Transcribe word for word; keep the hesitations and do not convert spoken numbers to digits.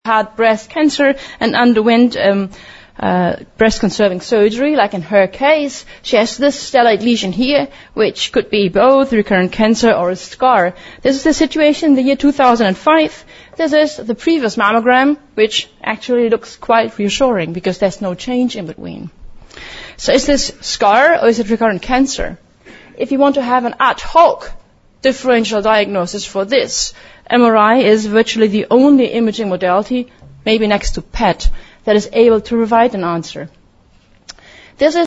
had breast cancer and underwent um, uh, breast-conserving surgery, like in her case. She has this stellate lesion here, which could be both recurrent cancer or a scar. This is the situation in the year two thousand five. This is the previous mammogram, which actually looks quite reassuring because there's no change in between. So is this scar or is it recurrent cancer? If you want to have an ad hoc differential diagnosis for this, M R I is virtually the only imaging modality, maybe next to P E T, that is able to provide an answer. This is